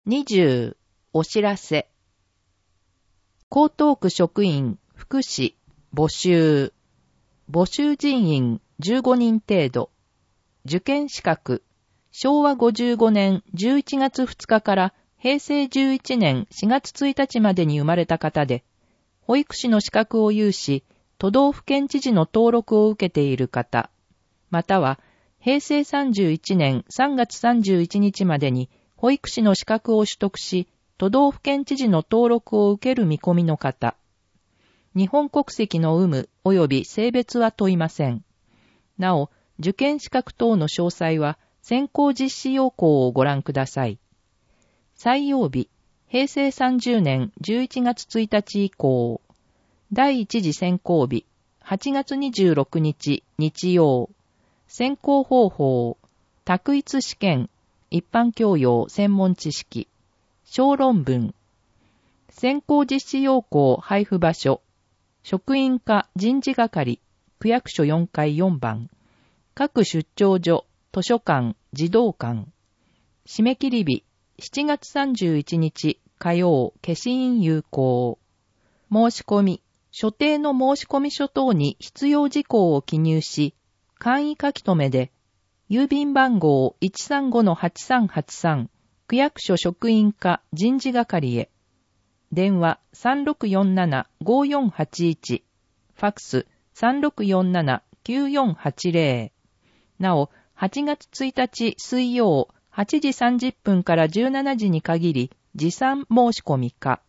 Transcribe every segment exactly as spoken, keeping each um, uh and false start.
にじゅうお知らせ。江東区職員福祉募集。募集人員じゅうごにん程度。受験資格。しょうわごじゅうごねんじゅういちがつふつかからへいせいじゅういちねんしがつついたちまでに生まれた方で、保育士の資格を有し、都道府県知事の登録を受けている方、またはへいせいさんじゅういちねんさんがつさんじゅういちにちまでに保育士の資格を取得し、都道府県知事の登録を受ける見込みの方、日本国籍の有無及び性別は問いません。なお、受験資格等の詳細は選考実施要項をご覧ください。採用日、へいせいさんじゅうねんじゅういちがつついたち以降。第一次選考日、はちがつにじゅうろくにち日曜。選考方法、択一試験、一般教養専門知識、小論文。選考実施要項配布場所、職員課人事係、区役所よんかいよんばん。各出張所、図書館、児童館。締め切り日、しちがつさんじゅういちにち火曜、消印有効。申し込み、所定の申込書等に必要事項を記入し、簡易書き留めで、郵便番号 いちさんごのはちさんはちさん、区役所職員課人事係へ。電話 さんろくよんななごよんはちいち、ファックス さんろくよんななきゅうよんはちぜろ。なお、はちがつついたち水曜はちじさんじゅっぷんからじゅうしちじに限り、持参申し込みか。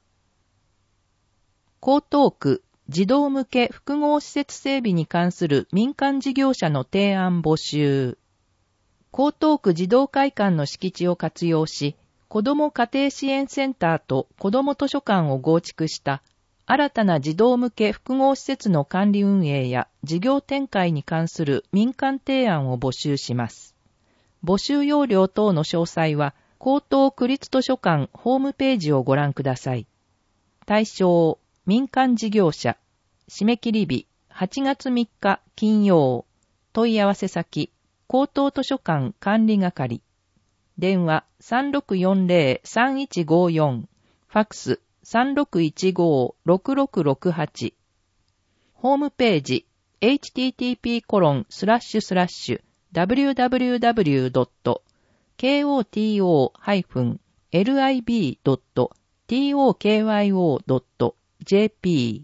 江東区児童向け複合施設整備に関する民間事業者の提案募集。江東区児童会館の敷地を活用し、子ども家庭支援センターと子ども図書館を合築した新たな児童向け複合施設の管理運営や事業展開に関する民間提案を募集します。募集要領等の詳細は、江東区立図書館ホームページをご覧ください。対象、民間事業者。締め切り日、はちがつみっか金曜。問い合わせ先、江東図書館管理係。電話 さんろくよんぜろさんいちごよん。ファックス さんろくいちごろくろくろくはち。ホームページ、エイチティーティーピーコロンスラッシュスラッシュダブリューダブリューダブリュードットケーオーティーオーエルアイビードットトーキョードットジェーピー。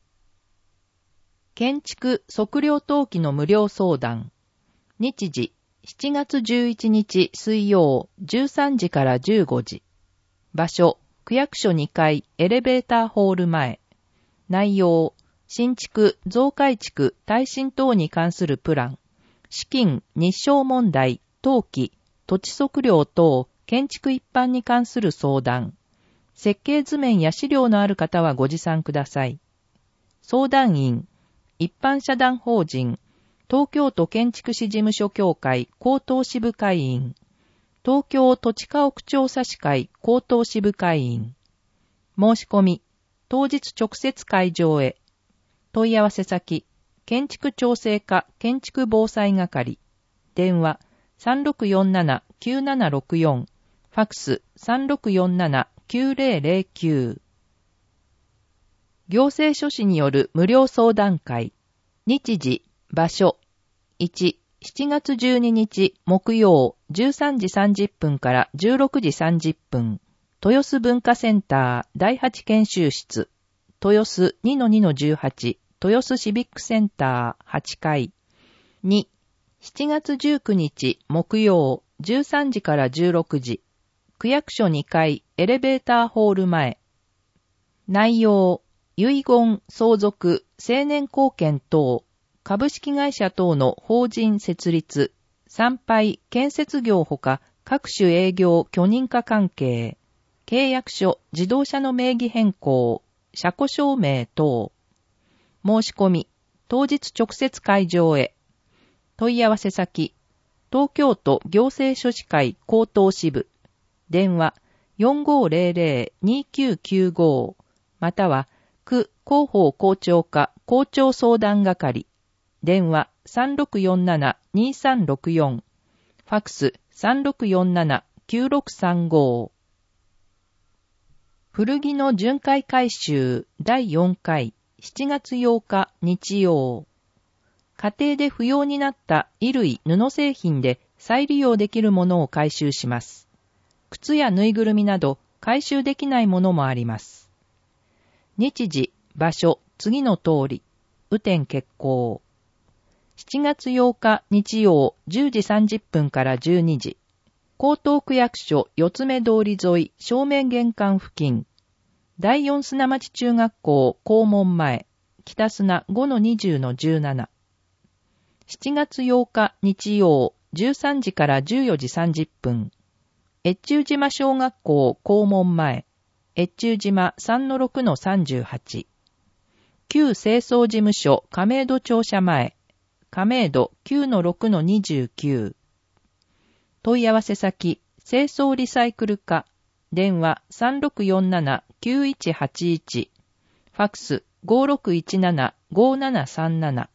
建築測量登記の無料相談。日時、しちがつじゅういちにち水曜じゅうさんじからじゅうごじ。場所、区役所にかいエレベーターホール前。内容、新築、増改築、耐震等に関するプラン。資金、日照問題、登記、土地測量等、建築一般に関する相談。設計図面や資料のある方はご持参ください。相談員、一般社団法人、東京都建築士事務所協会江東支部会員、東京土地家屋調査士会江東支部会員。申し込み、当日直接会場へ。問い合わせ先、建築調整課建築防災係。電話 さんろくよんななきゅうななろくよん。ファックス さんろくよんななきゅうぜろぜろきゅう。行政書士による無料相談会。日時、場所。いち、しちがつじゅうににち木曜じゅうさんじさんじゅっぷんからじゅうろくじさんじゅっぷん。豊洲文化センターだいはち研修室。豊洲 にのにのじゅうはち。豊洲シビックセンターはちかい。に、しちがつじゅうくにち木曜じゅうさんじからじゅうろくじ。区役所にかいエレベーターホール前。内容、遺言、相続、成年後見等、株式会社等の法人設立、参拝、建設業ほか各種営業許認可関係、契約書、自動車の名義変更、車庫証明等。申し込み、当日直接会場へ。問い合わせ先、東京都行政書士会江東支部。電話 よんごぜろぜろにきゅうきゅうご。または、区広報校長課校長相談係。電話 さんろくよんななにさんろくよん。ファックス さんろくよんななきゅうろくさんご。 古着の巡回回収だいよんかいしちがつようか日曜。家庭で不要になった衣類布製品で再利用できるものを回収します。靴やぬいぐるみなど回収できないものもあります。日時、場所、次の通り。雨天決行。しちがつようか日曜じゅうじさんじゅっぷんからじゅうにじ。江東区役所四つ目通り沿い正面玄関付近。だいよん砂町中学校校門前。北砂 ごのにじゅうのじゅうなな。しちがつようか日曜じゅうさんじからじゅうよじさんじゅっぷん。越中島小学校校門前。越中島 さんのろくのさんじゅうはち。旧清掃事務所亀戸庁舎前。亀戸 きゅうのろくのにじゅうきゅう。問い合わせ先、清掃リサイクル課。電話 さんろくよんななきゅういちはちいち。ファックス ごろくいちななごななさんなな。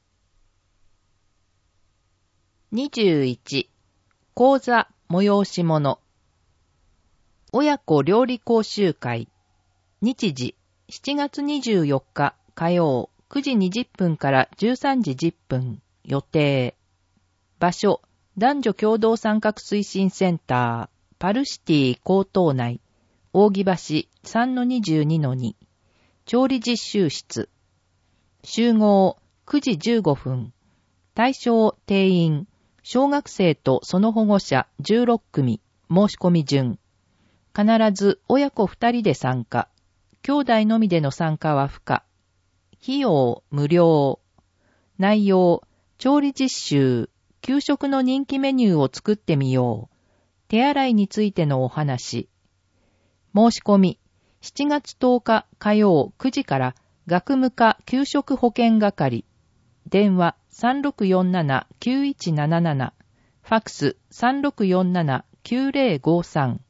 にじゅういち。講座催し物。親子料理講習会。日時、しちがつにじゅうよっか火曜くじにじゅっぷんからじゅうさんじじゅっぷん予定。場所、男女共同参画推進センター、パルシティ高等内、扇橋 さんのにじゅうにのに。調理実習室。集合くじじゅうごふん。対象定員、小学生とその保護者じゅうろっくみ、申し込み順。必ず親子ふたりで参加。兄弟のみでの参加は不可。費用無料。内容、調理実習、給食の人気メニューを作ってみよう。手洗いについてのお話。申し込み、しちがつとおか火曜くじから学務課給食保健係。電話 さんろくよんななきゅういちなななな。ファックス さんろくよんななきゅうぜろごさん。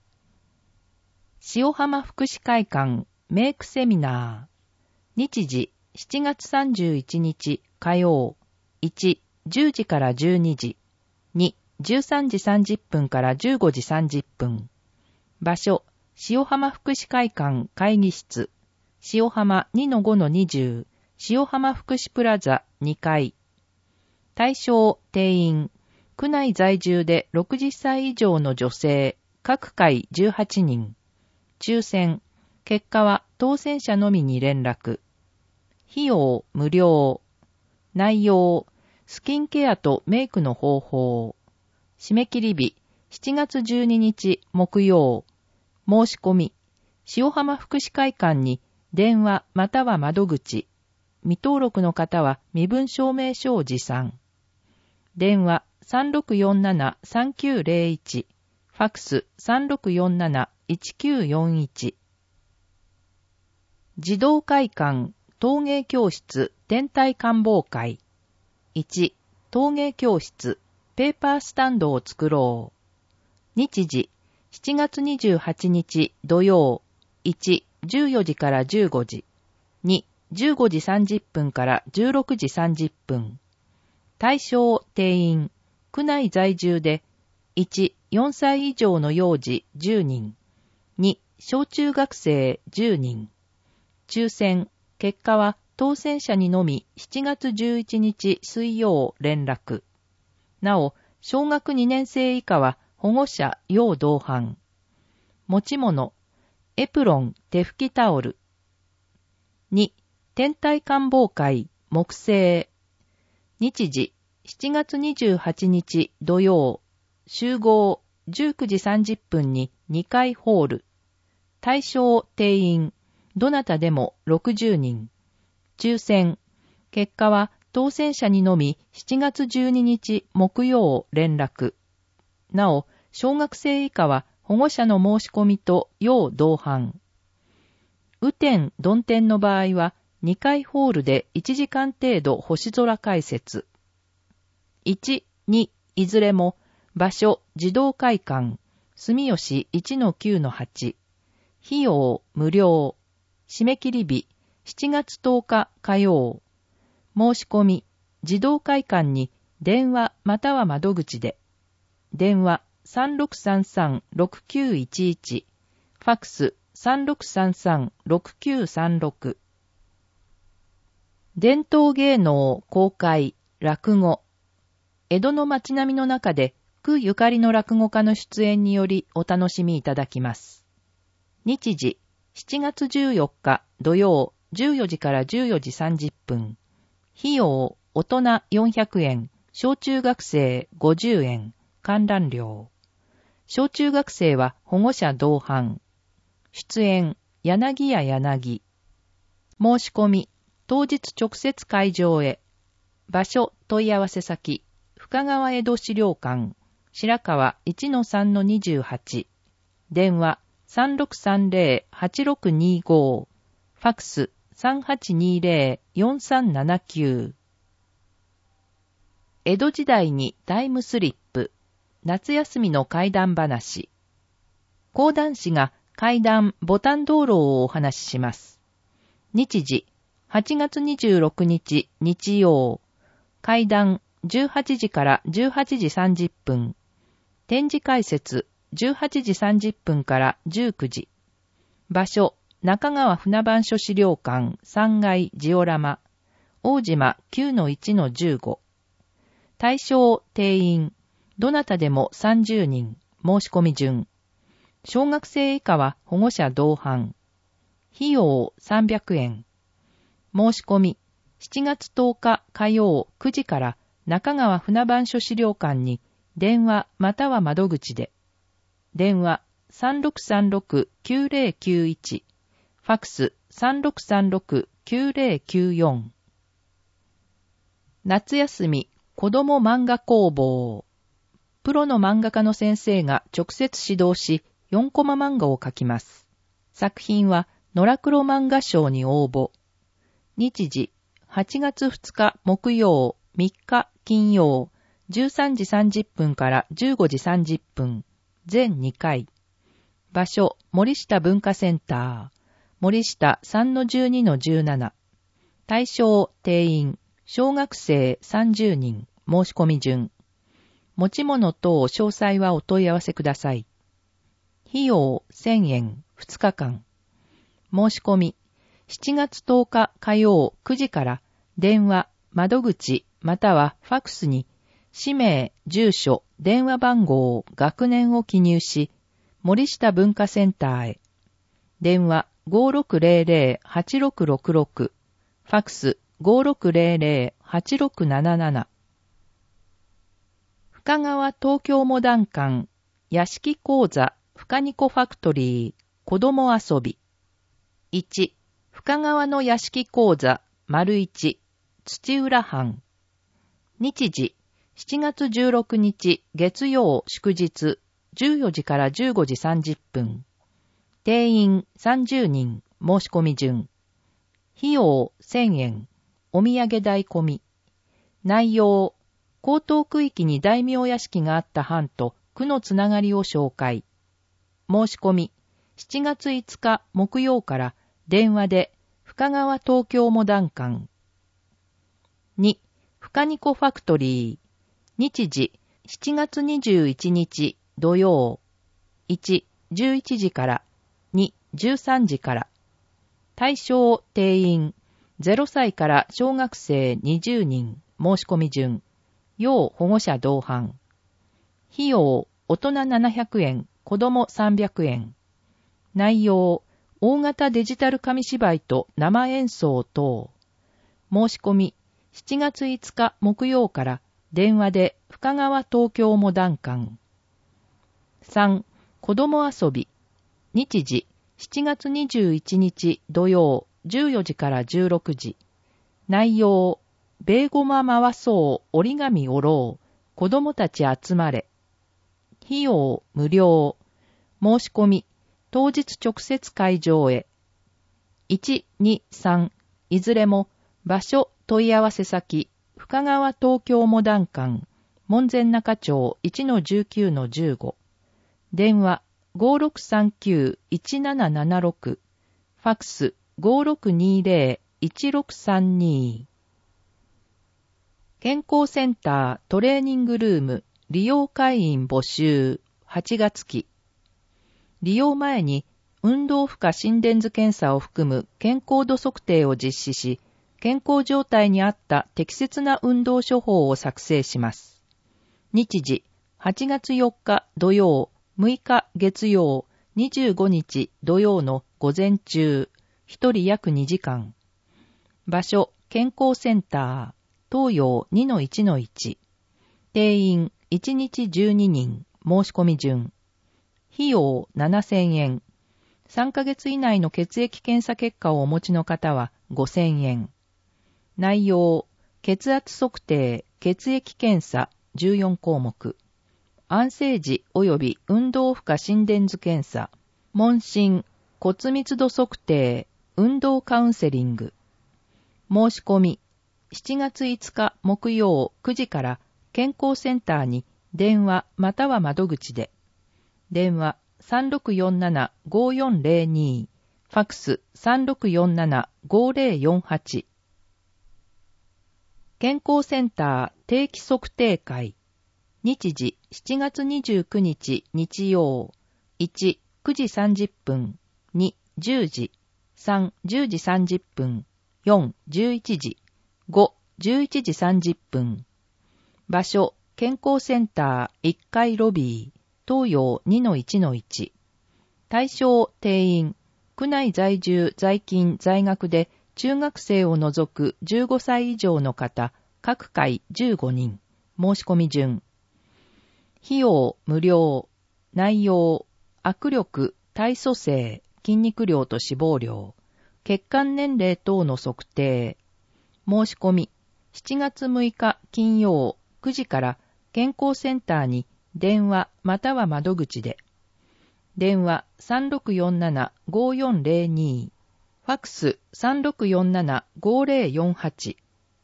塩浜福祉会館メイクセミナー。日時、しちがつさんじゅういちにち火曜。いち、じゅうじからじゅうにじ。に、じゅうさんじさんじゅっぷんからじゅうごじさんじゅっぷん。場所、塩浜福祉会館会議室。塩浜 にのごのにじゅう。塩浜福祉プラザにかい。対象、定員。区内在住でろくじゅっさい以上の女性、各回じゅうはちにん。抽選。結果は当選者のみに連絡。費用無料。内容、スキンケアとメイクの方法。締め切り日、しちがつじゅうににち木曜。申し込み、塩浜福祉会館に電話または窓口。未登録の方は身分証明書を持参。電話 さんろくよんななさんきゅうぜろいち。ファックス さんろくよんなないちきゅうよんいち。児童会館陶芸教室天体観望会。いち、陶芸教室ペーパースタンドを作ろう。日時、しちがつにじゅうはちにち土曜。いち、じゅうよじからじゅうごじ。に、じゅうごじさんじゅっぷんからじゅうろくじさんじゅっぷん。対象定員、区内在住で、いち、よんさい以上の幼児じゅうにん。に、小中学生じゅうにん。抽選、結果は当選者にのみしちがつじゅういちにち水曜連絡。なお、小学にねんせい以下は保護者要同伴。持ち物、エプロン、手拭きタオル。に、天体観望会、木星。日時、しちがつにじゅうはちにち土曜。集合、じゅうくじさんじゅっぷんににかいホール。対象定員、どなたでもろくじゅうにん。抽選。結果は当選者にのみしちがつじゅうににち木曜連絡。なお、小学生以下は保護者の申し込みと要同伴。雨天、曇天の場合はにかいホールでいちじかん程度星空解説。いち、に、いずれも場所、児童会館、住吉 いちのきゅうのはち。費用無料。締め切り日、しちがつとおか火曜。申し込み、児童会館に電話または窓口で。電話 さんろくさんさんろくきゅういちいち。ファックスさんろくさんさん ろくきゅうさんろく。伝統芸能公開落語。江戸の街並みの中で区ゆかりの落語家の出演によりお楽しみいただきます。日時しちがつじゅうよっか土曜じゅうよじからじゅうよじさんじゅっぷん。費用大人よんひゃくえん、小中学生ごじゅうえん、観覧料。小中学生は保護者同伴。出演柳家柳。申し込み当日直接会場へ。場所問い合わせ先深川江戸資料館白川 いちのさんのにじゅうはち。電話 さんろくさんぜろ はちろくにご。ファックス さんはちにぜろ よんさんななきゅう。江戸時代にタイムスリップ。夏休みの怪談話。講談師が怪談ボタン道路をお話しします。日時はちがつにじゅうろくにち日曜。怪談じゅうはちじからじゅうはちじさんじゅっぷん。展示解説じゅうはちじさんじゅっぷんからじゅうくじ。場所中川船番所資料館さんがいジオラマ。大島 きゅうのいちのじゅうご。対象定員どなたでもさんじゅうにん。申し込み順。小学生以下は保護者同伴。費用さんびゃくえん。申し込みしちがつとおか火曜くじから中川船番所資料館に電話または窓口で。電話 さんろくさんろく きゅうぜろきゅういち。ファックス さんろくさんろく きゅうぜろきゅうよん。夏休み子ども漫画工房。プロの漫画家の先生が直接指導し、よんコマ漫画を描きます。作品は野良黒漫画賞に応募。日時はちがつふつか木曜、みっか金曜、じゅうさんじさんじゅっぷんからじゅうごじさんじゅっぷん、全にかい。場所森下文化センター、森下 さんのじゅうにのじゅうなな。対象定員小学生さんじゅうにん。申し込み順。持ち物等詳細はお問い合わせください。費用せんえんふつかかん。申し込みしちがつとおか火曜くじから電話窓口またはファックスに氏名住所電話番号学年を記入し森下文化センターへ。電話 ごろくぜろぜろ はちろくろくろく。ファックス ごろくぜろぜろ はちろくなななな。深川東京モダン館屋敷講座深ニコファクトリー子供遊び。いち深川の屋敷講座丸いち土浦藩。日時しちがつじゅうろくにち月曜祝日じゅうよじからじゅうごじさんじゅっぷん。定員さんじゅうにん。申し込み順。費用せんえん。お土産代込み。内容江東区域に大名屋敷があった藩と区のつながりを紹介。申し込みしちがついつか木曜から電話で深川東京モダン館。に深ニコファクトリー。日時しちがつにじゅういちにち土曜。いち、じゅういちじからに、じゅうさんじから。対象定員ゼロさいから小学生にじゅうにん。申し込み順。要保護者同伴。費用大人ななひゃくえん、子供さんびゃくえん。内容大型デジタル紙芝居と生演奏等。申し込みしちがついつか木曜から電話で深川東京モダン館。さん子供遊び。日時しちがつにじゅういちにち土曜じゅうよじからじゅうろくじ。内容ベーゴマ回そう折り紙折ろう子供たち集まれ。費用無料。申し込み当日直接会場へ。いち、に、さんいずれも場所問い合わせ先深川東京モダン館門前仲町 いちのじゅうきゅうのじゅうご。電話 ごろくさんきゅう いちななななろく。ファックス ごろくにぜろ いちろくさんに。健康センタートレーニングルーム利用会員募集はちがつき。利用前に運動負荷心電図検査を含む健康度測定を実施し、健康状態に合った適切な運動処方を作成します。日時、はちがつよっか土曜、むいか月曜、にじゅうごにち土曜の午前中、ひとり約にじかん。場所、健康センター、東洋 にのいちのいち。定員、いちにちじゅうににん、申し込み順。費用ななせんえん。さんかげつ以内の血液検査結果をお持ちの方はごせんえん。内容、血圧測定、血液検査じゅうよんこうもく。安静時及び運動負荷心電図検査、問診、骨密度測定、運動カウンセリング。申し込み、しちがついつか木曜くじから健康センターに電話または窓口で。電話 さんろくよんなな ごよんぜろに、ファックス さんろくよんなな ごぜろよんはち。健康センター定期測定会。日時しちがつにじゅうくにち日曜。いち、くじさんじゅっぷん。に、じゅうじ。さん、じゅうじさんじゅっぷん。よん、じゅういちじ。ご、じゅういちじさんじゅっぷん。場所、健康センターいっかいロビー、東洋 にのいちのいち。対象定員、区内在住在勤在学で中学生を除くじゅうごさい以上の方、各回じゅうごにん。申し込み順。費用無料。内容、握力、体組成、筋肉量と脂肪量、血管年齢等の測定。申し込み、しちがつむいか金曜くじから健康センターに電話または窓口で。電話 さんろくよんなな ごよんぜろに、ファックス さんろくよんなな ごぜろよんはち。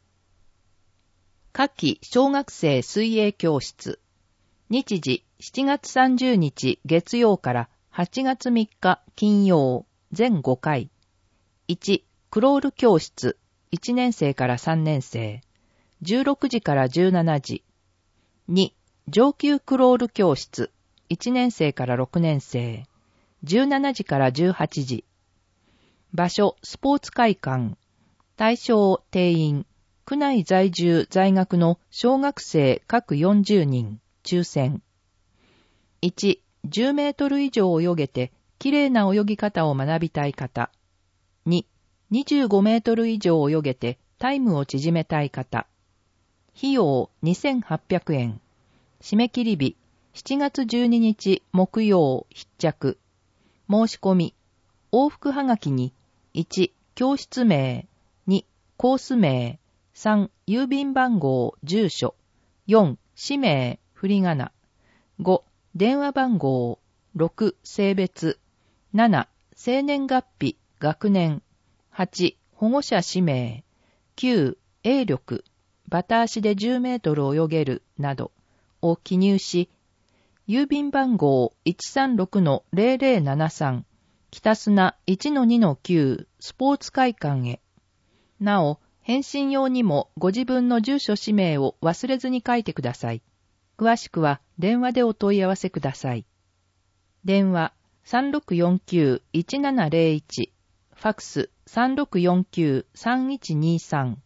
夏季小学生水泳教室。日時しちがつさんじゅうにち月曜からはちがつみっか金曜、全ごかい。いち、クロール教室、いちねんせいからさんねんせい、じゅうろくじからじゅうしちじ。に、上級クロール教室、いちねんせいからろくねんせい、じゅうしちじからじゅうはちじ。場所、スポーツ会館。対象、定員、区内在住在学の小学生各よんじゅうにん、抽選。いち、じゅうメートル以上泳げて、きれいな泳ぎ方を学びたい方。に、にじゅうごメートル以上泳げて、タイムを縮めたい方。費用にせんはっぴゃくえん。締め切り日、しちがつじゅうににち木曜必着。申し込み、往復はがきに、いち、教室名、に、コース名、さん、郵便番号、住所、よん、氏名、振り仮名、ご、電話番号、ろく、性別、なな、生年月日、学年、はち、保護者氏名、きゅう、泳力、バタ足でじゅうメートル泳げるなどを記入し、郵便番号 いちさんろくのぜろぜろななさん、北砂 いちのにのきゅう スポーツ会館へ。なお、返信用にもご自分の住所氏名を忘れずに書いてください。詳しくは電話でお問い合わせください。電話 さんろくよんきゅう いちななぜろいち、ファックス さんろくよんきゅう さんいちにさん。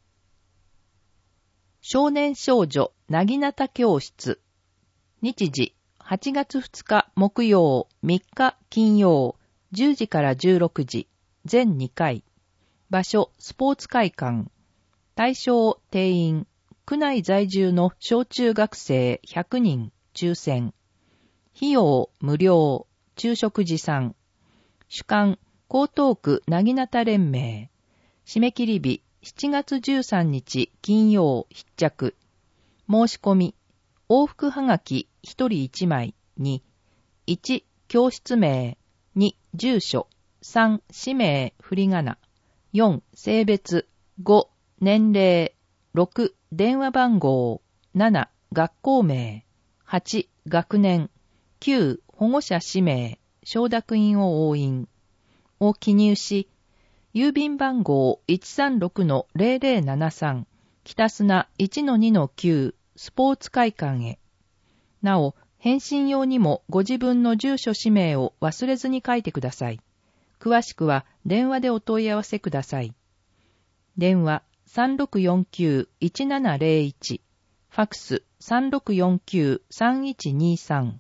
少年少女なぎなた教室。日時はちがつふつか木曜、みっか金曜、じゅうじからじゅうろくじ、全にかい。場所スポーツ会館。対象定員、区内在住の小中学生ひゃくにん、抽選。費用無料、昼食持参。主管江東区なぎなた連盟。締め切り日しちがつじゅうさんにち金曜必着。申し込み、往復はがきひとりいちまいに、いち、教室名、に、住所、さん、氏名、振り仮名、よん、性別、ご、年齢、ろく、電話番号、なな、学校名、はち、学年、きゅう、保護者氏名、承諾印を押印を記入し、郵便番号 いちさんろくのぜろぜろななさん 北砂 いちのにのきゅう スポーツ会館へ。なお、返信用にもご自分の住所氏名を忘れずに書いてください。 詳しくは電話でお問い合わせください。電話 さんろくよんきゅう いちななゼロいち、ファックス さんろくよんきゅう さんいちにさん。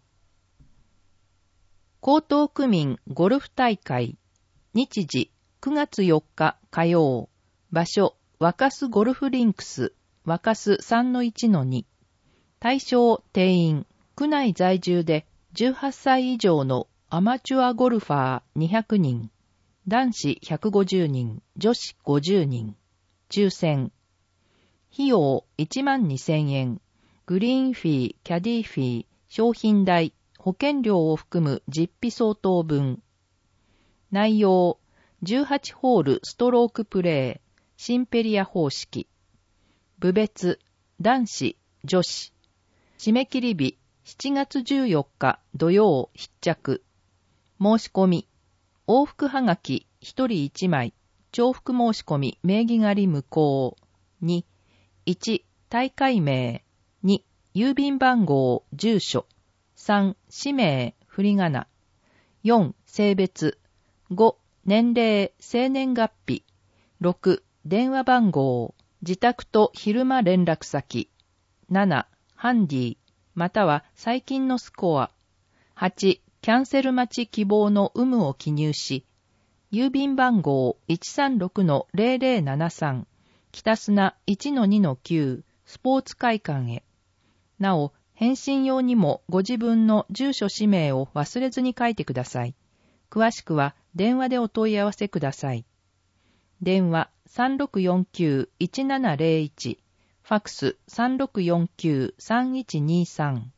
江東区民ゴルフ大会、日時くがつよっか火曜、場所若洲ゴルフリンクス、若洲 さんのいちのに、対象定員、区内在住でじゅうはっさい以上のアマチュアゴルファーにひゃくにん、男子ひゃくごじゅうにん、女子ごじゅうにん、抽選。費用いちまんにせんえん、グリーンフィー、キャディフィー、商品代、保険料を含む実費相当分。内容、じゅうはちホールストロークプレー、シンペリア方式。部別、男子、女子。締め切り日、しちがつじゅうよっか土曜必着。申し込み、往復はがきひとりいちまい、重複申し込み名義借り無効。に、いち、大会名。に、郵便番号、住所。さん、氏名、振り仮名。よん、性別。ご、年齢、生年月日。ろく、電話番号。自宅と昼間連絡先。なな、ハンディ、または最近のスコア。はち、キャンセル待ち希望の有無を記入し、郵便番号 いちさんろくのゼロゼロななさん、北砂 いちのにのきゅう、スポーツ会館へ。なお、返信用にもご自分の住所氏名を忘れずに書いてください。詳しくは電話でお問い合わせください。電話 さんろくよんきゅう いちななゼロいち、ファックス さんろくよんきゅう さんいちにさん。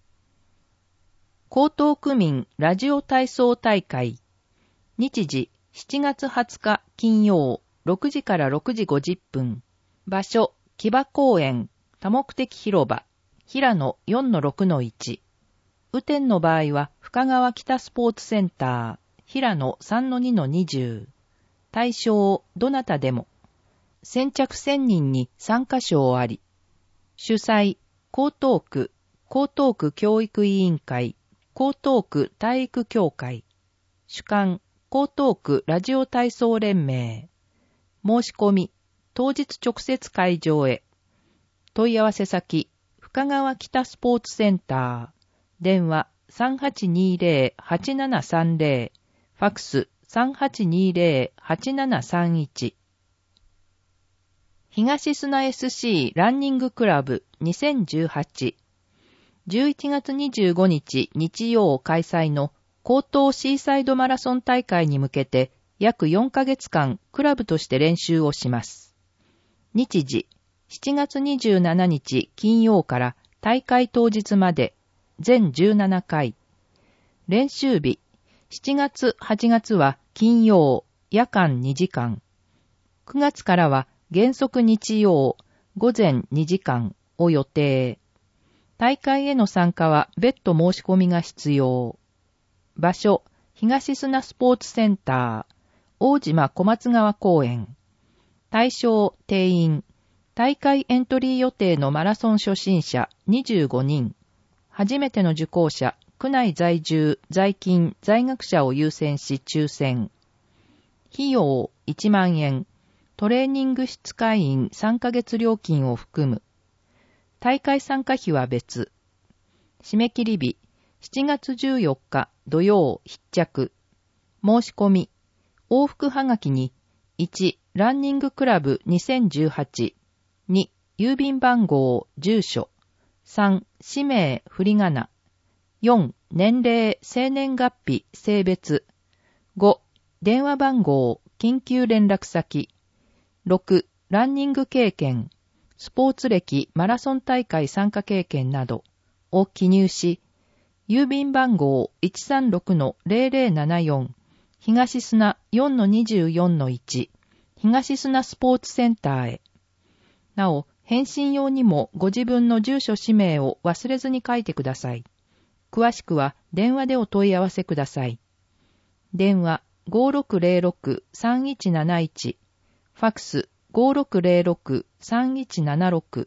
江東区民ラジオ体操大会。日時しちがつはつか金曜ろくじからろくじごじゅっぷん。場所木場公園多目的広場平野 よんのろくのいち。雨天の場合は深川北スポーツセンター平野 さんのにのにじゅう。対象どなたでも。先着せんにんに参加賞あり。主催江東区江東区教育委員会江東区体育協会。主管江東区ラジオ体操連盟。申し込み当日直接会場へ。問い合わせ先深川北スポーツセンター。電話 さんはちにゼロ はちななさんゼロ。ファックス さんはちにゼロ はちななさんいち。東砂 エスシー ランニングクラブにせんじゅうはち。じゅういちがつにじゅうごにち日曜開催の江東シーサイドマラソン大会に向けて約よんかげつかんクラブとして練習をします。日時しちがつにじゅうしちにち金曜から大会当日まで全じゅうななかい。練習日しちがつはちがつは金曜夜間にじかん。くがつからは原則日曜午前にじかんを予定。大会への参加は別途申し込みが必要。場所、東砂スポーツセンター、大島小松川公園。対象、定員。大会エントリー予定のマラソン初心者にじゅうごにん。初めての受講者、区内在住、在勤、在学者を優先し抽選。費用いちまんえん。トレーニング室会員さんかげつ料金を含む。大会参加費は別。締め切り日、しちがつじゅうよっか土曜必着。申し込み、往復はがきに、いち、ランニングクラブにせんじゅうはち。に、郵便番号、住所。さん、氏名、振り仮名。よん、年齢、生年月日、性別。ご、電話番号、緊急連絡先。ろく、ランニング経験、スポーツ歴、マラソン大会参加経験などを記入し、郵便番号 いちさんろくのゼロゼロななよん、東砂 よんのにじゅうよんのいち、東砂スポーツセンターへ。なお、返信用にもご自分の住所氏名を忘れずに書いてください。詳しくは電話でお問い合わせください。電話 ごろくゼロろく さんいちなないち、ファックス ごろくゼロろく さんいちななろく。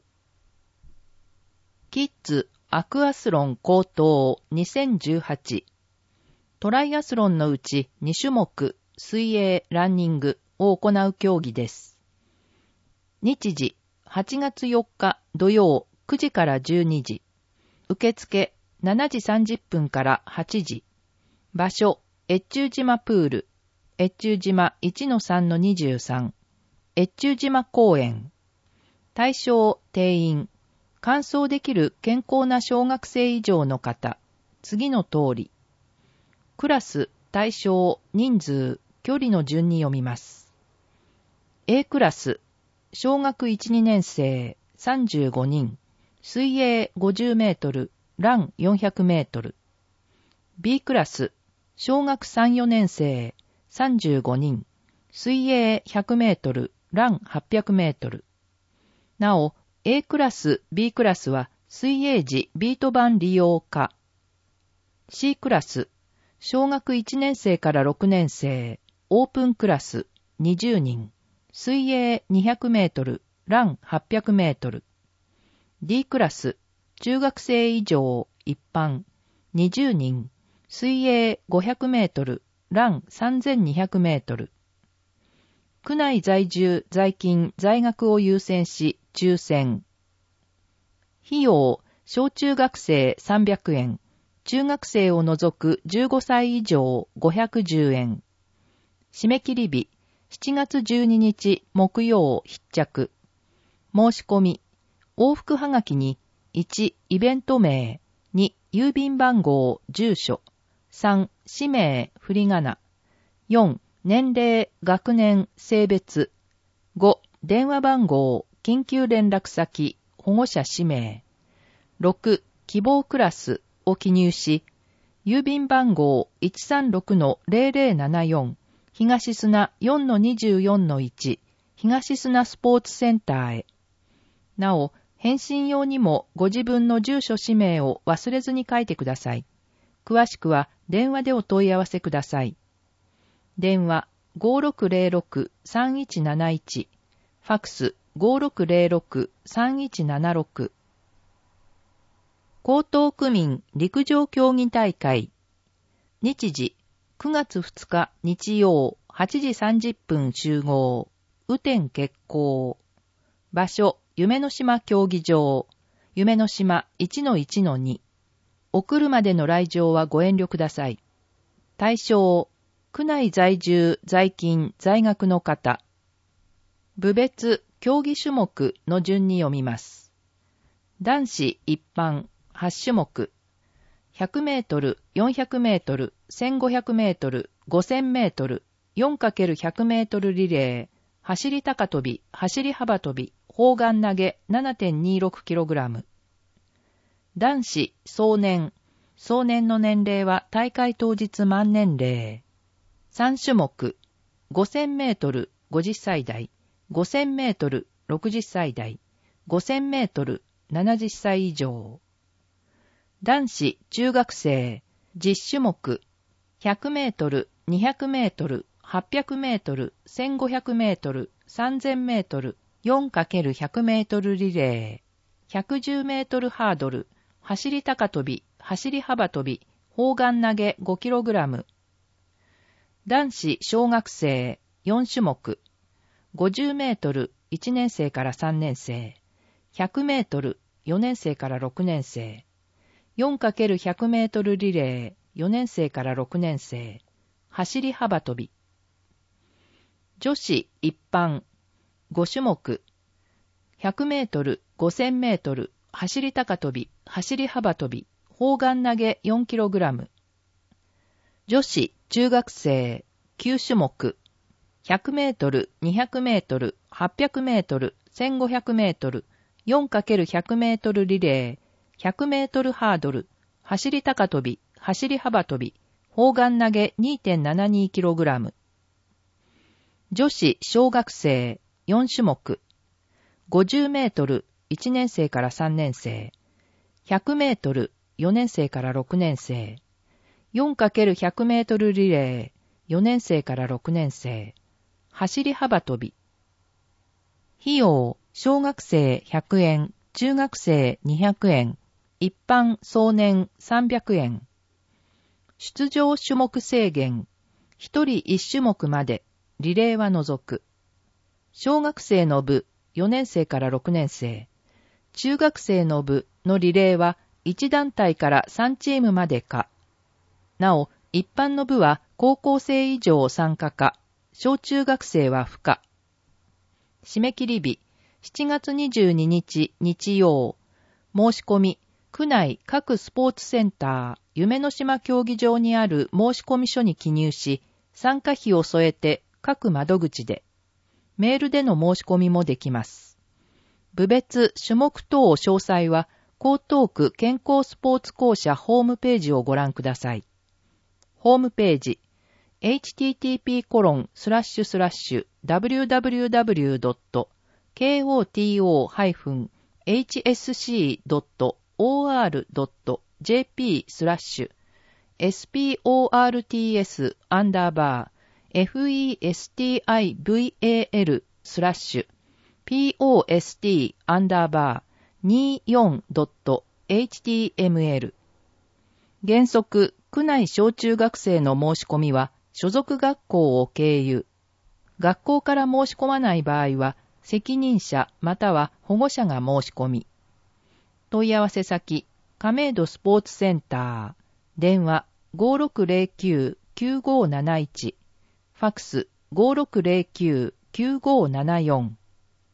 キッズアクアスロン高等にせんじゅうはち。トライアスロンのうちにしゅもく水泳、ランニングを行う競技です。日時、はちがつよっか土曜くじからじゅうにじ。受付、しちじさんじゅっぷんからはちじ。場所、越中島プール、越中島 いちのさんのにじゅうさん。越中島公園。対象、定員。完走できる健康な小学生以上の方。次の通り。クラス、対象、人数、距離の順に読みます。A クラス、小学いち、にねん生、さんじゅうごにん。水泳ごじゅうメートル、ランよんひゃくメートル。B クラス、小学さん、よねん生、さんじゅうごにん。水泳ひゃくメートル、ランはっぴゃくメートル。なお、A クラス、B クラスは水泳時ビート板利用可。C クラス、小学いちねん生からろくねん生、オープンクラスにじゅうにん。水泳にひゃくメートル、ランはっぴゃくメートル。D クラス、中学生以上、一般、にじゅうにん。水泳ごひゃくメートル、ランさんぜんにひゃくメートル。区内在住、在勤、在学を優先し、抽選。費用、小中学生さんびゃくえん、中学生を除くじゅうごさい以上ごひゃくじゅうえん。締め切り日、しちがつじゅうににち木曜必着。申し込み、往復はがきにいち、イベント名、に、郵便番号、住所、さん、氏名、振り仮名、よん、年齢、学年、性別、ご、電話番号、緊急連絡先、保護者氏名、ろく、希望クラスを記入し、郵便番号 いちさんろくのゼロゼロななよん、東砂 よんのにじゅうよんのいち、東砂スポーツセンターへ。なお、返信用にもご自分の住所氏名を忘れずに書いてください。詳しくは電話でお問い合わせください。電話 ごろくゼロろくさんいちなないち、ファックス ごろくゼロろくさんいちななろく。江東区民陸上競技大会。日時くがつふつか日曜はちじさんじゅっぷん集合。雨天決行。場所夢の島競技場。夢の島 いちのいちのに。お車での来場はご遠慮ください。対象区内在住、在勤、在学の方。部別、競技種目の順に読みます。男子一般、はちしゅもく。ひゃくメートル、よんひゃくメートル、せんごひゃくメートル、ごせんメートル、よんかけるひゃくメートルリレー、走り高跳び、走り幅跳び、砲丸投げ ななてんにじゅうろくキログラム。男子、壮年。壮年の年齢は大会当日満年齢。さんしゅもく、ごせんメートルごじゅっさい代、ごせんメートルろくじゅっさい代、ごせんメートルななじゅっさい以上。男子中学生じゅっしゅもく、ひゃくメートル、にひゃくメートル、はっぴゃくメートル、せんごひゃくメートル、さんぜんメートル、よんかけるひゃくメートルリレー、ひゃくじゅうメートルハードル、走り高跳び、走り幅跳び、砲丸投げ ごキログラム。男子小学生よんしゅもく、ごじゅうメートルいちねん生からさんねん生、ひゃくメートルよねん生からろくねん生、よんかけるひゃくメートルリレーよねん生からろくねん生、走り幅跳び。女子一般ごしゅもく、ひゃくメートル、ごせんメートル、走り高跳び、走り幅跳び、砲丸投げ よんキログラム。女子中学生きゅうしゅもく、ひゃくメートル、にひゃくメートル、はっぴゃくメートル、せんごひゃくメートル、よんかけるひゃくメートルリレー、ひゃくメートルハードル、走り高跳び、走り幅跳び、砲丸投げ にてんななにキログラム。女子小学生よんしゅもく、ごじゅうメートルいちねん生からさんねん生、ひゃくメートルよねん生からろくねん生、よんかけるひゃくメートルリレーよねん生からろくねん生、走り幅跳び。費用、小学生ひゃくえん、中学生にひゃくえん、一般壮年さんびゃくえん。出場種目制限、 一人一種目まで、リレーは除く。小学生の部、よねん生からろくねん生。中学生の部のリレーはいち団体からさんチームまでか。なお、一般の部は高校生以上参加か、小中学生は不可。締め切り日、しちがつにじゅうににち日曜。申し込み、区内各スポーツセンター、夢の島競技場にある申込書に記入し、参加費を添えて各窓口で、メールでの申し込みもできます。部別種目等詳細は、江東区健康スポーツ公社ホームページをご覧ください。ホームページ、エイチティーティーピーコロンスラッシュスラッシュダブリューダブリューダブリュードットケーオーティーオーハイフンエイチエスシードットオーアールドットジェーピースラッシュエスピーオーアールティーエスアンダーバーエフイーエスティーアイブイエーエルスラッシュピーオーエスティーアンダーバーにじゅうよんドットエイチティーエムエル 原則、区内小中学生の申し込みは所属学校を経由。学校から申し込まない場合は、責任者または保護者が申し込み。問い合わせ先、亀戸スポーツセンター。電話 ごろくゼロきゅうきゅうごなないち。ファックス ごろくゼロきゅうきゅうごななよん。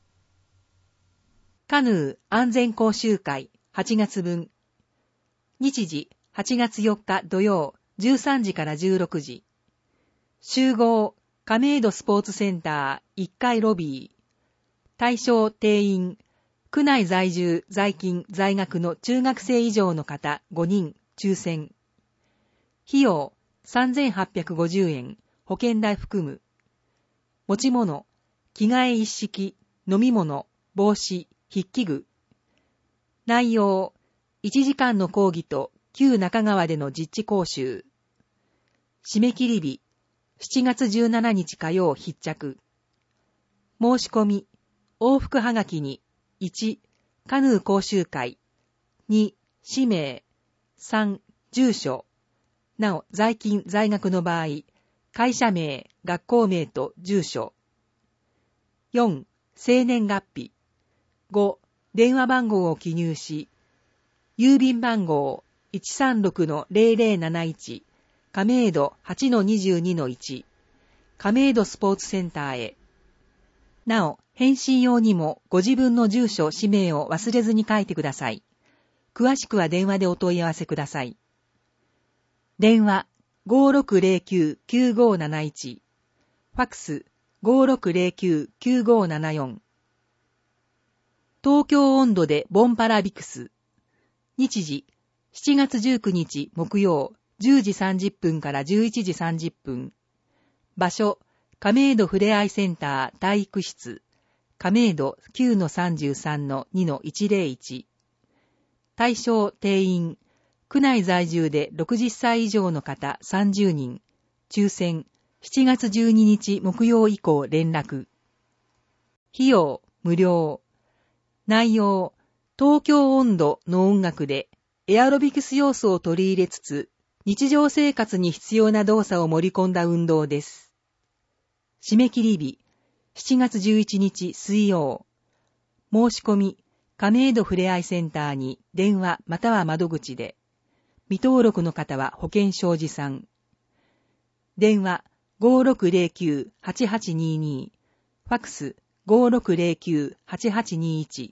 カヌー安全講習会はちがつ分。日時はちがつよっか土曜じゅうさんじからじゅうろくじ。集合亀戸スポーツセンターいっかいロビー。対象定員、区内在住在勤在学の中学生以上の方ごにん抽選。費用さんぜんはっぴゃくごじゅうえん、保険代含む。持ち物、着替え一式、飲み物、帽子、筆記具。内容、いちじかんの講義と旧中川での実地講習。締め切り日、しちがつじゅうしちにち火曜必着。申し込み、往復はがきに、いち、カヌー講習会、に、氏名、さん、住所。なお、在勤在学の場合、会社名、学校名と住所。よん、生年月日。ご、電話番号を記入し、郵便番号 いちさんろくのゼロゼロなないち、亀戸 はちのにじゅうにのいち、亀戸スポーツセンターへ。なお、返信用にもご自分の住所、氏名を忘れずに書いてください。詳しくは電話でお問い合わせください。電話 ごろくゼロきゅうきゅうごなないち、ファックス ごろくゼロきゅうきゅうごななよん。東京温度でボンパラビクス。日時、しちがつじゅうくにち木曜、じゅうじさんじゅっぷんからじゅういちじさんじゅっぷん。場所、亀戸ふれあいセンター体育室。亀戸 きゅうのさんじゅうさんのにのいちゼロいち。対象定員、区内在住でろくじゅっさい以上の方さんじゅうにん。抽選、しちがつじゅうににち木曜以降連絡。費用、無料。内容、東京温度の音楽でエアロビクス要素を取り入れつつ、日常生活に必要な動作を盛り込んだ運動です。締め切り日、しちがつじゅういちにち水曜。申し込み、亀戸ふれあいセンターに電話または窓口で。未登録の方は保険証持参。電話 ごろくゼロきゅうはちはちにに、ファックス ごろくゼロきゅうはちはちにいち。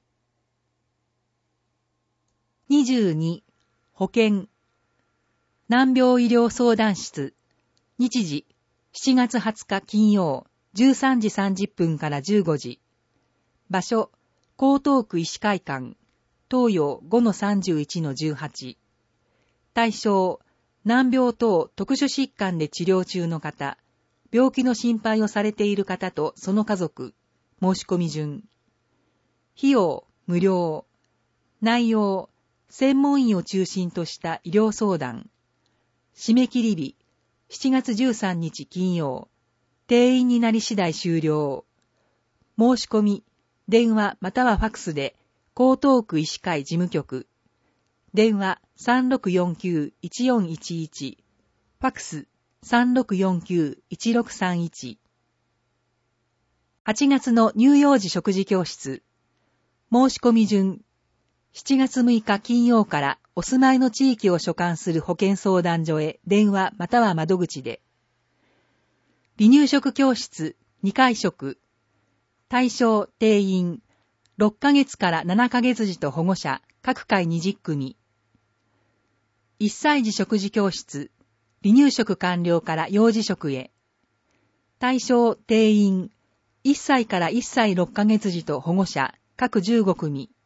にじゅうに、保険。難病医療相談室。日時、しちがつはつか金曜、じゅうさんじさんじゅっぷんからじゅうごじ。場所、江東区医師会館。東洋 ごのさんじゅういちのじゅうはち。対象、難病等特殊疾患で治療中の方、病気の心配をされている方とその家族、申し込み順。費用、無料。内容、専門医を中心とした医療相談。締め切り日、しちがつじゅうさんにち金曜。定員になり次第終了。申し込み、電話またはファックスで、江東区医師会事務局。電話 さんろくよんきゅういちよんいちいち、ファックスさんろくよんきゅう いちろくさんいち。はちがつの乳幼児食事教室。申し込み順。しちがつむいか金曜からお住まいの地域を所管する保健相談所へ電話または窓口で。離乳食教室にかい食。対象定員ろっかげつからななかげつ児と保護者各回にじゅっくみ。いっさい児食事教室。離乳食完了から幼児食へ。対象定員いっさいからいっさいろっかげつ児と保護者各じゅうごくみ。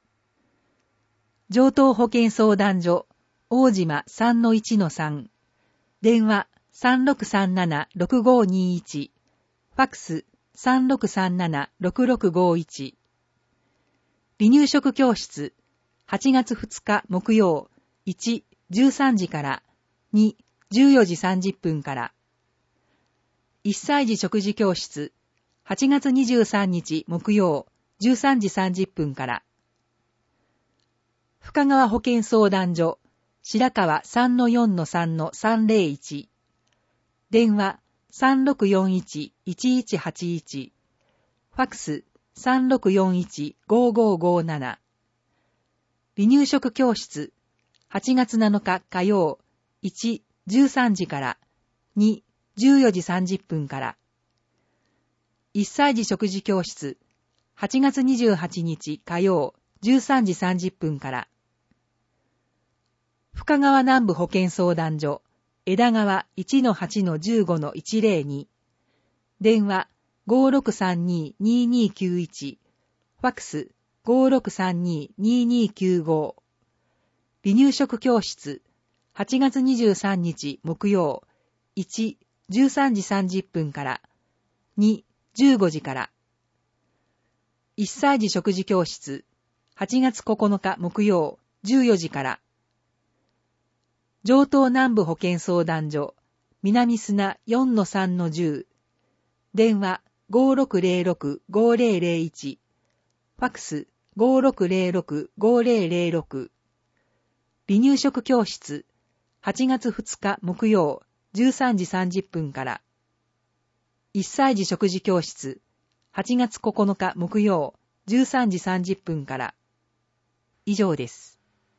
上等保健相談所大島 さんのいちのさん。電話 さんろくさんななろくごにいち。ファックス さんろくさんななろくろくごいち。離乳食教室はちがつふつか木曜いち、じゅうさんじからに、じゅうよじさんじゅっぷんから。いっさい児食事教室はちがつにじゅうさんにち木曜じゅうさんじさんじゅっぷんから。深川保健相談所白川 さんのよんのさんのさんぜろいち。電話 さんろくよんいち いちいちはちいち。ファックス さんろくよんいち ごごごなな。離乳食教室はちがつなのか火曜いち、じゅうさんじからに、じゅうよじさんじゅっぷんから。いっさい児食事教室はちがつにじゅうはちにち火曜じゅうさんじさんじゅっぷんから。深川南部保健相談所枝川 いちのはちのじゅうごのいちぜろに。電話 ごろくさんに ににきゅういち。ファックス ごろくさんに ににきゅうご。離乳食教室はちがつにじゅうさんにち木曜いち、じゅうさんじさんじゅっぷんからに、じゅうごじから。いっさい児食事教室はちがつここのか木曜じゅうよじから。上東南部保健相談所南砂 よんのさんのじゅう。電話 ごろくぜろろく ごぜろぜろいち。ファックス ごろくぜろろく ごぜろぜろろく。離乳食教室はちがつふつか木曜じゅうさんじさんじゅっぷんから。いっさい児食事教室はちがつここのか木曜じゅうさんじさんじゅっぷんから。以上です。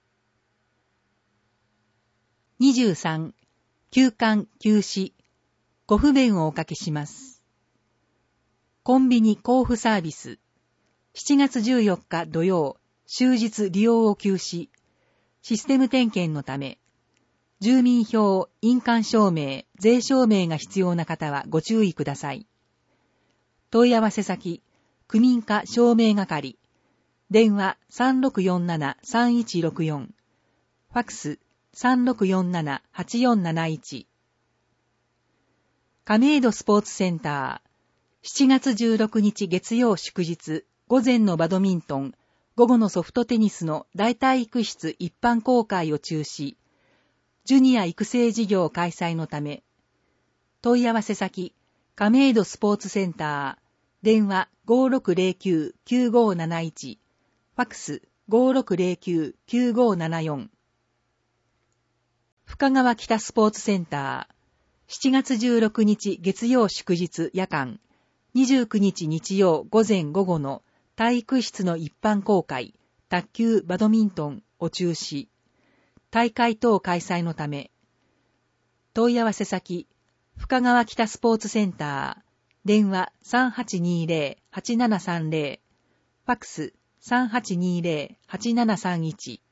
にじゅうさん、休館休止。ご不便をおかけします。コンビニ交付サービス。しちがつじゅうよっか土曜、終日利用を休止。システム点検のため、住民票、印鑑証明、税証明が必要な方はご注意ください。問い合わせ先、区民課証明係。電話 さんろくよんなな さんいちろくよん。ファックス さんろくよんなな はちよんなないち。亀戸スポーツセンター。しちがつじゅうろくにち月曜祝日、午前のバドミントン、午後のソフトテニスの大体育室一般公開を中止。ジュニア育成事業開催のため。問い合わせ先、亀戸スポーツセンター。電話 ごろくぜろきゅう きゅうごなないち。ファックス ごろくぜろきゅう きゅうごななよん。深川北スポーツセンター。しちがつじゅうろくにち月曜祝日夜間。にじゅうくにち日曜午前午後の体育室の一般公開、卓球バドミントンを中止。大会等開催のため。問い合わせ先、深川北スポーツセンター。電話 さんはちにぜろ はちななさんぜろ。ファックス さんはちにぜろ はちななさんいち。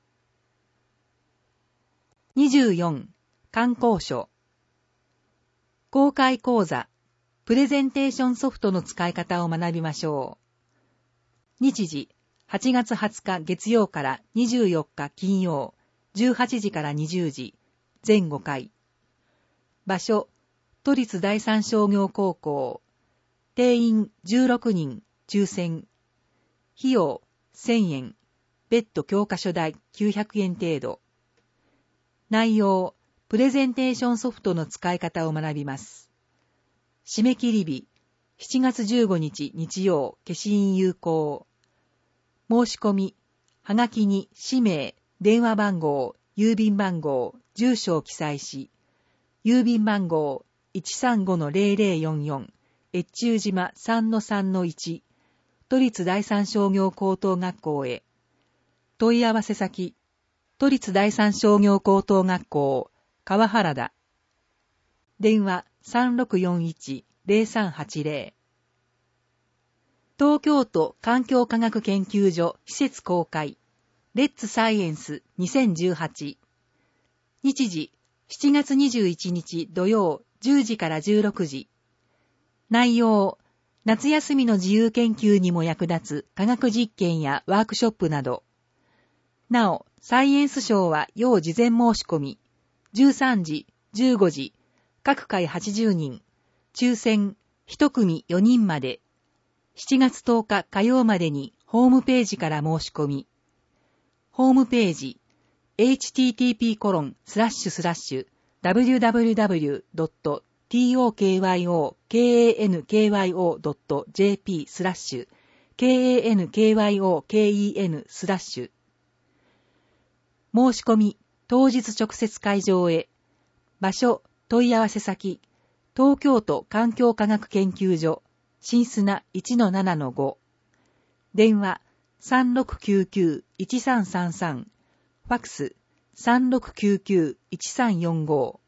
にじゅうよん、観光所。公開講座、プレゼンテーションソフトの使い方を学びましょう。日時、はちがつはつか月曜からにじゅうよっか金曜、じゅうはちじからにじゅうじ、全ごかい。場所、都立第三商業高校。定員じゅうろくにん、抽選。費用せんえん、別途教科書代きゅうひゃくえん程度。内容、プレゼンテーションソフトの使い方を学びます。締め切り日、しちがつじゅうごにち日曜、消印有効。申し込み、はがきに氏名、電話番号、郵便番号、住所を記載し、 郵便番号 いちさんごのゼロゼロよんよん、越中島 さんのさんのいち、都立第三商業高等学校へ。問い合わせ先、都立第三商業高等学校、川原田。電話 さんろくよんいちゼロさんはちゼロ。東京都環境科学研究所施設公開、レッツサイエンスにせんじゅうはち。日時、しちがつにじゅういちにち土曜じゅうじからじゅうろくじ。内容、夏休みの自由研究にも役立つ科学実験やワークショップなど。なお、サイエンスショーは要事前申し込み、じゅうさんじ、じゅうごじ、各回はちじゅうにん、抽選いち組よにんまで、しちがつとおか火曜までにホームページから申し込み。ホームページ、エイチティーティーピーコロンスラッシュスラッシュダブリューダブリューダブリュードットトーキョーカンキョドットジェーピー スラッシュ kankyokeen スラッシュ。申し込み、当日直接会場へ。場所、問い合わせ先、東京都環境科学研究所、新砂 いちのななのご。電話、さんろくきゅうきゅういちさんさんさん。ファックス、さんろくきゅうきゅういちさんよんご。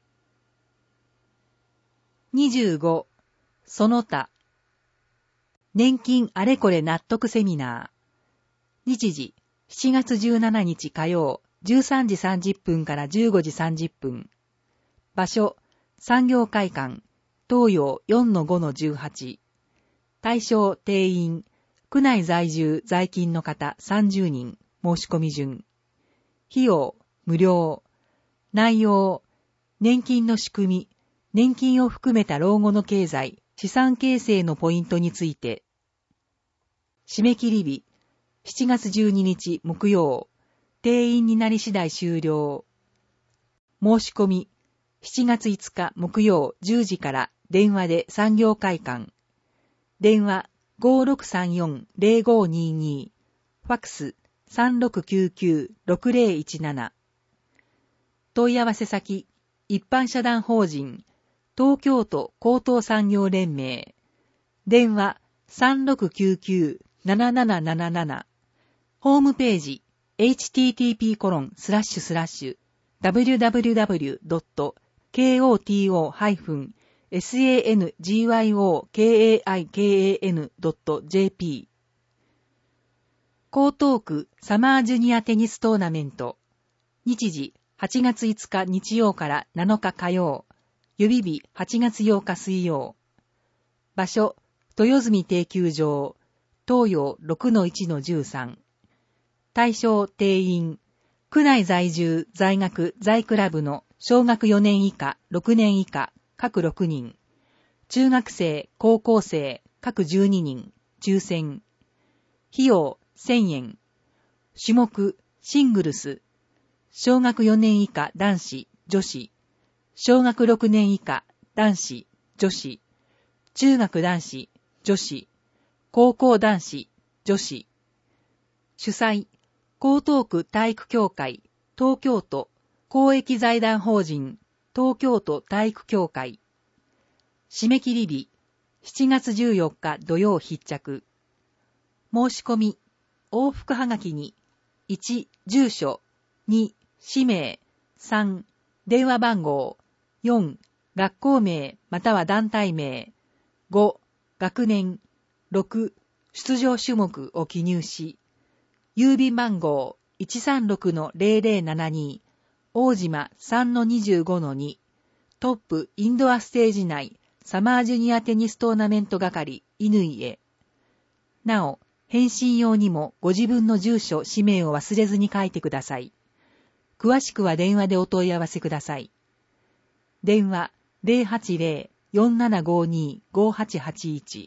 にじゅうご、その他。年金あれこれ納得セミナー。日時、しちがつじゅうしちにち火曜、じゅうさんじさんじゅっぷんからじゅうごじさんじゅっぷん。場所、産業会館、東洋 よんのごのじゅうはち。対象定員、区内在住在勤の方さんじゅうにん、申し込み順。費用、無料。内容、年金の仕組み、年金を含めた老後の経済、資産形成のポイントについて。締め切り日、しちがつじゅうににち木曜、定員になり次第終了。申し込み、しちがついつか木曜じゅうじから電話で産業会館。電話 ごろくさんよんゼロごにに。ファックス さんろくきゅうきゅうろくゼロいちなな。問い合わせ先、一般社団法人、東京都高等産業連盟。電話 さんろくきゅうきゅうなななななななな。ホームページ、エイチティーティーピーコロンスラッシュスラッシュダブリューダブリューダブリュードットケーオーティーオーハイフンエスエーエヌジーワイオーケーエーアイケーエーエヌドットジェーピー。江東区サマージュニアテニストーナメント。日時、はちがついつか日曜からなのか火曜。指日はちがつようか水曜。場所、豊住定休場。東洋 ろくのいちのじゅうさん。対象定員。区内在住、在学、在クラブの小学よねん以下、ろくねん以下、各ろくにん。中学生、高校生、各じゅうににん、抽選。費用、せんえん。種目、シングルス。小学よねん以下、男子、女子。小学ろくねん以下、男子、女子。中学男子、女子。高校男子、女子。主催、江東区体育協会、東京都、公益財団法人、東京都体育協会。締め切り日、しちがつじゅうよっか土曜必着。申し込み、往復はがきに、いち、住所、に、氏名、さん、電話番号、よん、学校名または団体名、ご、学年、ろく、出場種目を記入し、郵便番号 いちさんろくのゼロゼロななに、大島 さんのにじゅうごのに、トップインドアステージ内、サマージュニアテニストーナメント係、乾へ。なお、返信用にもご自分の住所、氏名を忘れずに書いてください。詳しくは電話でお問い合わせください。電話 ゼロはちゼロ よんななごに ごはちはちいち。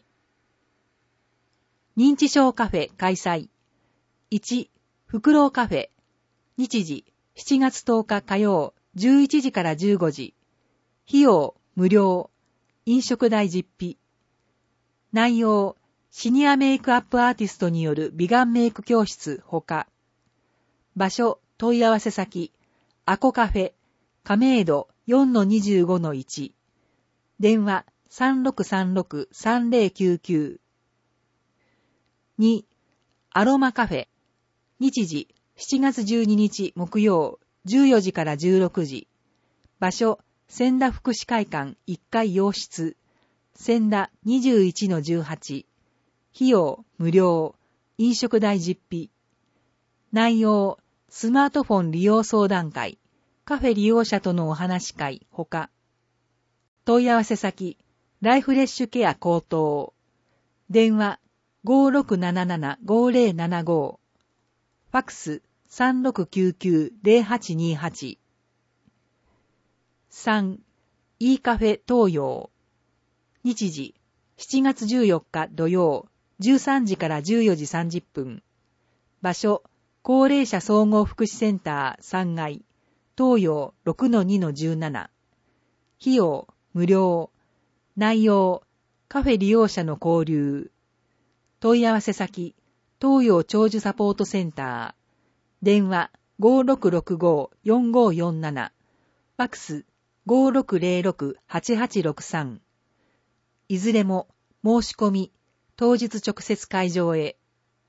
認知症カフェ開催。いち、フクロウカフェ。日時、しちがつとおか火曜、じゅういちじからじゅうごじ。費用、無料。飲食代実費。内容、シニアメイクアップアーティストによる美顔メイク教室ほか。場所、問い合わせ先、アコカフェ、亀戸よんのにじゅうごのいち。電話 さんろくさんろくさんぜろきゅうきゅう。に、アロマカフェ。日時、しちがつじゅうににち木曜、じゅうよじからじゅうろくじ。場所、千田福祉会館いっかい洋室。千田 にじゅういちのじゅうはち。費用、無料。飲食代実費。内容、スマートフォン利用相談会、カフェ利用者とのお話会、ほか。問い合わせ先、ライフレッシュケア高等。電話、ごろくななななごぜろななご。ファックス、さんろくきゅうきゅうぜろはちにはち。さん、e カフェ東洋。日時、しちがつじゅうよっか土曜、じゅうさんじからじゅうよじさんじゅっぷん。場所、高齢者総合福祉センターさんがい、東洋 ろくのにのじゅうなな。費用、無料。内容、カフェ利用者の交流。問い合わせ先、東洋長寿サポートセンター。電話 ごろくろくごよんごよんなな。ファックス ごろくぜろろくはちはちろくさん。いずれも申し込み、当日直接会場へ。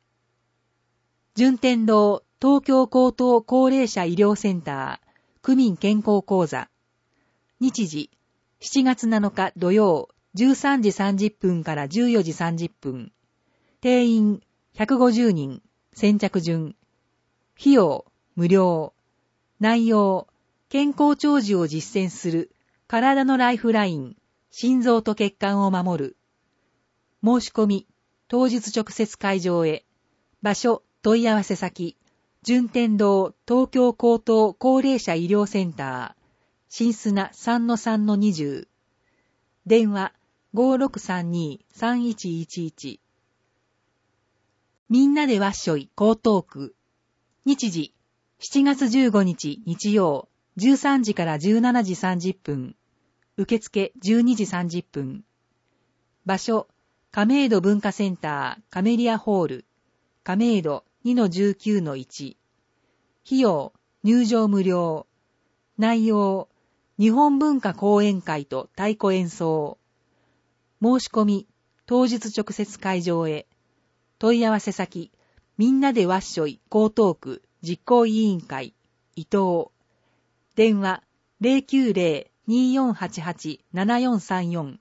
順天堂東京高等高齢者医療センター区民健康講座。日時、しちがつなのか土曜、じゅうさんじさんじゅっぷんからじゅうよじさんじゅっぷん。定員ひゃくごじゅうにん、先着順。費用、無料。内容、健康長寿を実践する、体のライフライン、心臓と血管を守る。申し込み、当日直接会場へ。場所、問い合わせ先、順天堂東京高等高齢者医療センター、新砂 さんのさんのにじゅう。電話 ごろくさんにさんいちいちいち。みんなでわっしょい江東区。日時、しちがつじゅうごにち日曜、じゅうさんじからじゅうしちじさんじゅっぷん。受付じゅうにじさんじゅっぷん。場所、亀戸文化センターカメリアホール、亀戸 にのじゅうきゅうのいち。費用、入場無料。内容、日本文化講演会と太鼓演奏。申し込み、当日直接会場へ。問い合わせ先、みんなでわっしょい江東区実行委員会、伊藤。電話 ゼロきゅうゼロ にーよんはちはち ななよんさんよん。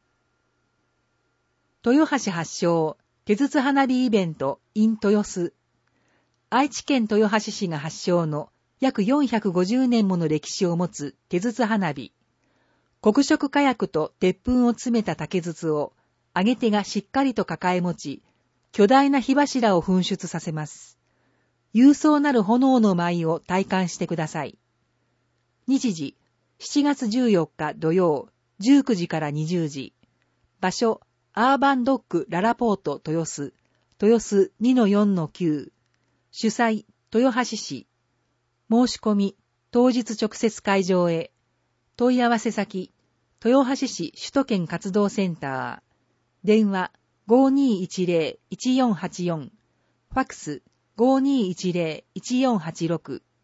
豊橋発祥、手筒花火イベント in 豊洲。愛知県豊橋市が発祥の約よんひゃくごじゅうねんもの歴史を持つ手筒花火。黒色火薬と鉄粉を詰めた竹筒を揚げ手がしっかりと抱え持ち、巨大な火柱を噴出させます。勇壮なる炎の舞を体感してください。日時、しちがつじゅうよっか土曜、じゅうくじからにじゅうじ。場所、アーバンドッグララポート豊洲、豊洲 にのよんのきゅう。主催、豊橋市。申し込み、当日直接会場へ。問い合わせ先、豊橋市首都圏活動センター。電話 ごにーいちゼロ いちよんはちよん。ファックス ごにーいちゼロ いちよんはちろく。